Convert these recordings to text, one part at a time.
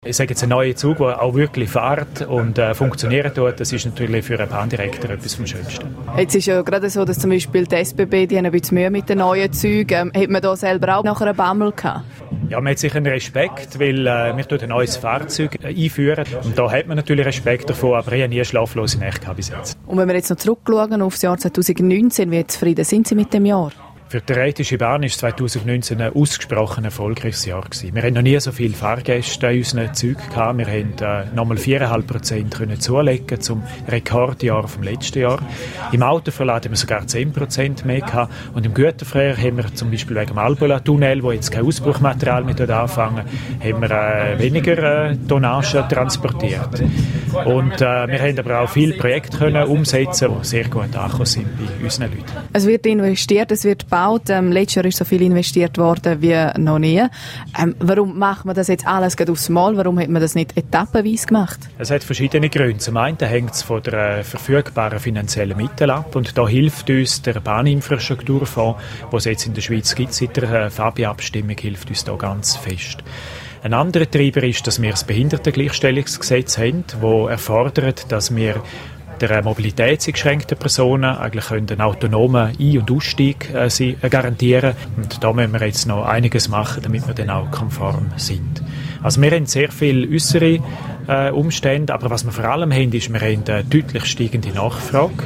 Ich sage jetzt, ein neuer Zug, der auch wirklich fährt und funktionieren tut, das ist natürlich für einen Bahndirektor etwas vom Schönsten. Jetzt ist ja gerade so, dass zum Beispiel die SBB, die haben ein bisschen Mühe mit den neuen Zügen. Hat man da selber auch nachher einen Bammel gehabt? Ja, man hat sicher einen Respekt, weil wir ein neues Fahrzeug einführen. Und da hat man natürlich Respekt davon, aber ich habe nie schlaflose Nächte gehabt bis jetzt. Und wenn wir jetzt noch zurückschauen auf das Jahr 2019, wie zufrieden sind Sie mit dem Jahr? Für die Rheinische Bahn war 2019 ein ausgesprochen erfolgreiches Jahr gewesen. Wir hatten noch nie so viele Fahrgäste in unseren Zügen gehabt. Wir haben nochmal 4,5% zulegen zum Rekordjahr vom letzten Jahr. Im Autoverlad haben wir sogar 10% mehr gehabt. Und im Güterverkehr haben wir zum Beispiel wegen dem Albola-Tunnel, wo jetzt kein Ausbruchmaterial mehr anfangen, haben wir weniger Tonnage transportiert. Und wir haben aber auch viele Projekte können umsetzen, die sehr gut angekommen sind bei unseren Leuten. Es wird investiert, es wird gebaut. Letztes Jahr ist so viel investiert worden wie noch nie. Warum macht man das jetzt alles gerade aufs Mal? Warum hat man das nicht etappenweise gemacht? Es hat verschiedene Gründe. Zum einen hängt es von der verfügbaren finanziellen Mittel ab. Und da hilft uns der Bahninfrastrukturfonds, den es jetzt in der Schweiz gibt, seit der Fabi-Abstimmung, hilft uns da ganz fest. Ein anderer Treiber ist, dass wir das Behindertengleichstellungsgesetz haben, das erfordert, dass wir der mobilitätseingeschränkten Personen eigentlich einen autonomen Ein- und Ausstieg garantieren. Und da müssen wir jetzt noch einiges machen, damit wir dann auch konform sind. Also wir haben sehr viele äußere Umstände, aber was wir vor allem haben, ist, wir haben eine deutlich steigende Nachfrage.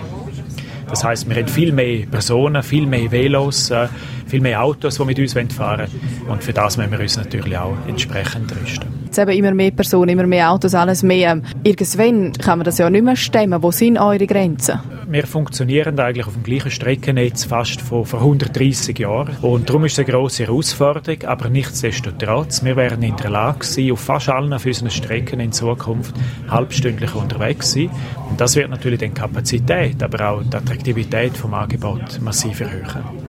Das heisst, wir haben viel mehr Personen, viel mehr Velos, viel mehr Autos, die mit uns fahren wollen. Und für das müssen wir uns natürlich auch entsprechend rüsten. Jetzt eben immer mehr Personen, immer mehr Autos, alles mehr. Irgendwann kann man das ja nicht mehr stemmen. Wo sind eure Grenzen? Wir funktionieren eigentlich auf dem gleichen Streckennetz fast vor 130 Jahren. Und darum ist es eine grosse Herausforderung, aber nichtsdestotrotz, wir werden in der Lage sein, auf fast allen von unseren Strecken in Zukunft halbstündlich unterwegs sein. Und das wird natürlich die Kapazität, aber auch die Attraktivität vom Angebot massiv erhöhen.